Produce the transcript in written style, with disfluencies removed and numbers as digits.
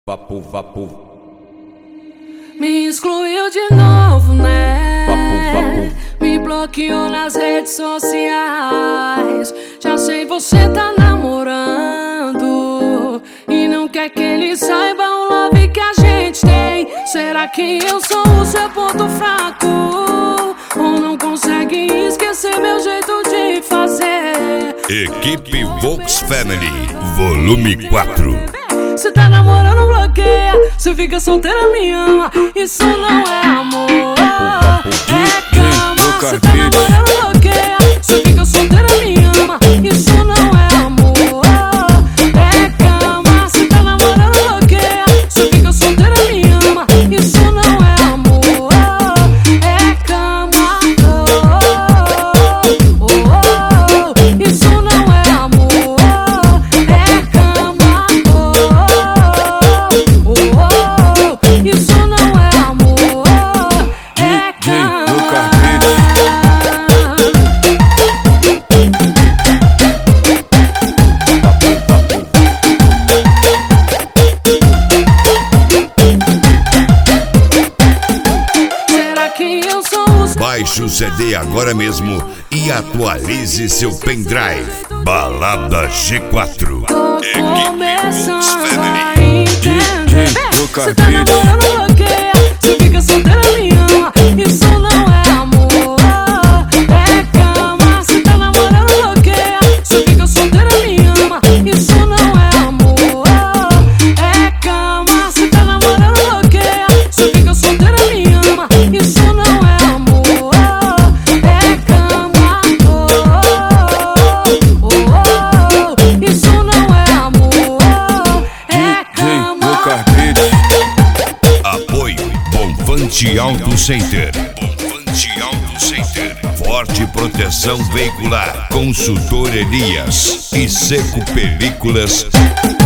Vapo, vapo. Me excluiu de novo, né? Vapo, vapo. Me bloqueou nas redes sociais. Já sei, você tá namorando e não quer que ele saiba o love que a gente tem. Será que eu sou o seu ponto fraco? Ou não consegue esquecer meu jeito de fazer? Equipe Vox Family, volume 4. Cê tá namorando, bloqueia. Cê fica solteira, me ama. Isso não é amor, é cama. Cê tá namorando, bloqueia. Cê fica solteira, me ama. Isso não é amor, é cama. Cê tá namorando, bloqueia. Cê fica solteira, me ama. Isso não é amor, é cama. Isso não é amor, é cama. Isso não é amor, é cama. Será que eu sou o... Baixe o CD agora mesmo e atualize seu pendrive. Balada G4. Tô começando a Family. entender. Cê tá namorando, bloqueia. Cê fica solteira, me ama. Isso não é amor, é cama. Cê tá namorando, bloqueia. Cê fica solteira, me ama. Isso não é amor, é cama. Cê tá namorando, bloqueia. Cê fica solteira, me ama. Isso não é amor, é cama. Isso não é amor, é cama. Apoio Bonfante Auto Center. Bonfante Auto Center. Forte proteção veicular. Consultor Elias e Seco Películas.